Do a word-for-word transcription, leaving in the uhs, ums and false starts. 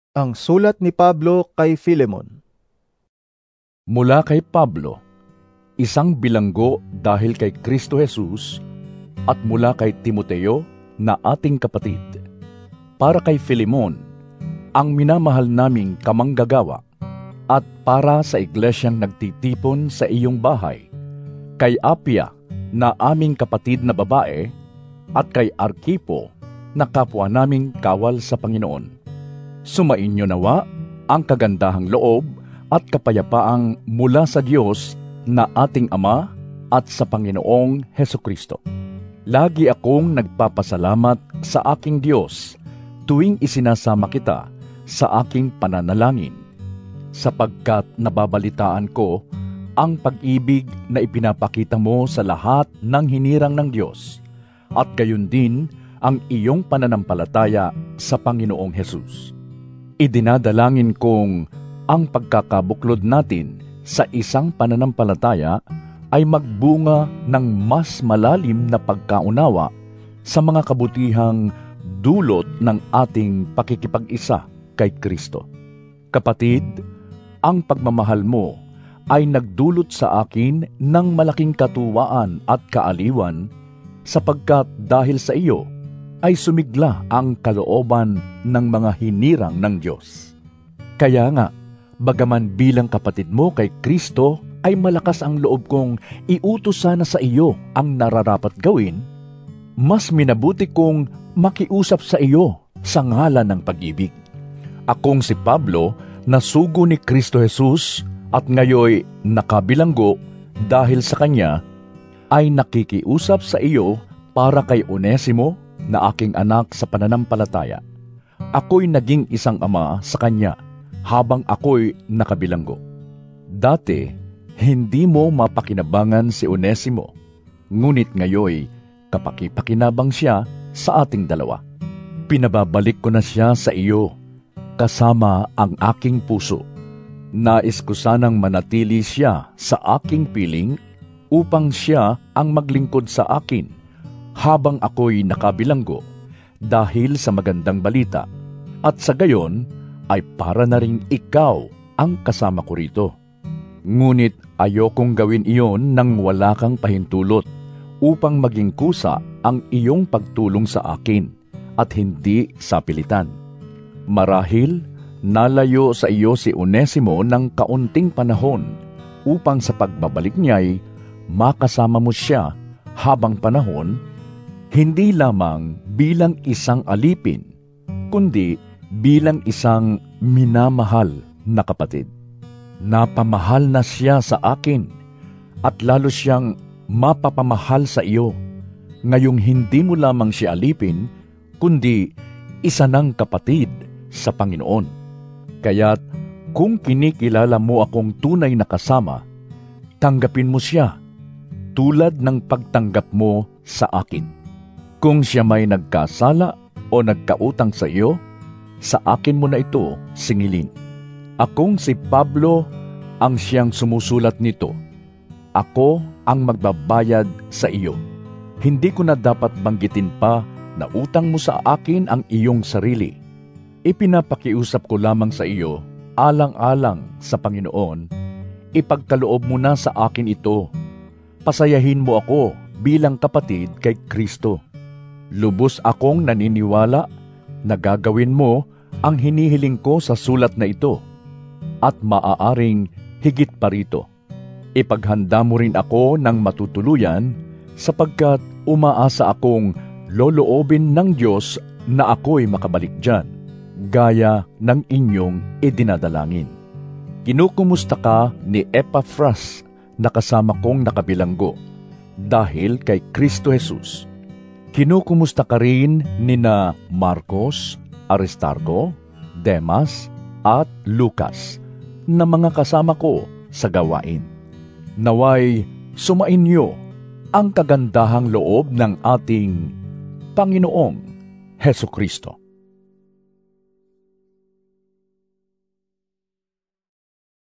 Ang sulat ni Pablo kay Filemon. Mula kay Pablo, isang bilanggo dahil kay Kristo Jesus, at mula kay Timoteo na ating kapatid, para kay Filemon, ang minamahal naming kamanggagawa, at para sa iglesyang nagtitipon sa iyong bahay, kay Apia na aming kapatid na babae, at kay Arkipo na kapwa naming kawal sa Panginoon. Sumainyo nawa ang kagandahang loob at kapayapaang mula sa Diyos na ating Ama at sa Panginoong Hesukristo. Lagi akong nagpapasalamat sa aking Diyos tuwing isinasama kita sa aking pananalangin, sapagkat nababalitaan ko ang pag-ibig na ipinapakita mo sa lahat ng hinirang ng Diyos, at gayon din ang iyong pananampalataya sa Panginoong Hesus. Idinadalangin kong ang pagkakabuklod natin sa isang pananampalataya ay magbunga ng mas malalim na pagkaunawa sa mga kabutihang dulot ng ating pakikipag-isa kay Kristo. Kapatid, ang pagmamahal mo ay nagdulot sa akin ng malaking katuwaan at kaaliwan, sapagkat dahil sa iyo ay sumigla ang kalooban ng mga hinirang ng Diyos. Kaya nga, bagaman bilang kapatid mo kay Kristo ay malakas ang loob kong iutos sana sa iyo ang nararapat gawin, mas minabuti kong makiusap sa iyo sa ngalan ng pag-ibig. Akong si Pablo na sugo ni Kristo Jesus at ngayoy nakabilanggo dahil sa Kanya, ay nakikiusap sa iyo para kay Onesimo na aking anak sa pananampalataya. Ako'y naging isang ama sa kanya habang ako'y nakabilanggo. Dati, hindi mo mapakinabangan si Onesimo, ngunit ngayoy kapakipakinabang siya sa ating dalawa. Pinababalik ko na siya sa iyo, kasama ang aking puso. Nais ko sanang manatili siya sa aking piling upang siya ang maglingkod sa akin habang ako'y nakabilanggo dahil sa magandang balita, at sa gayon ay para na ring ikaw ang kasama ko rito. Ngunit ayokong gawin iyon nang wala kang pahintulot upang maging kusa ang iyong pagtulong sa akin at hindi sa pilitan. Marahil nalayo sa iyo si Onesimo ng kaunting panahon upang sa pagbabalik niya'y makasama mo siya habang panahon, hindi lamang bilang isang alipin, kundi bilang isang minamahal na kapatid. Napamahal na siya sa akin, at lalo siyang mapapamahal sa iyo, ngayong hindi mo lamang siya alipin, kundi isa ng kapatid sa Panginoon. Kaya't kung kinikilala mo akong tunay na kasama, tanggapin mo siya tulad ng pagtanggap mo sa akin. Kung siya may nagkasala o nagkautang sa iyo, sa akin mo na ito singilin. Akong si Pablo ang siyang sumusulat nito. Ako ang magbabayad sa iyo. Hindi ko na dapat banggitin pa na utang mo sa akin ang iyong sarili. Ipinapakiusap ko lamang sa iyo, alang-alang sa Panginoon, ipagkaloob mo na sa akin ito. Pasayahin mo ako bilang kapatid kay Kristo. Lubos akong naniniwala na gagawin mo ang hinihiling ko sa sulat na ito, at maaaring higit pa rito. Ipaghanda mo rin ako ng matutuluyan, sapagkat umaasa akong loloobin ng Diyos na ako'y makabalik dyan, gaya ng inyong idinadalangin. Kinukumusta ka ni Epaphras na kasama kong nakabilanggo dahil kay Kristo Jesus. Kinukumusta ka rin nina Marcos, Aristarco, Demas, at Lucas na mga kasama ko sa gawain. Naway sumainyo ang kagandahang loob ng ating Panginoong Hesukristo.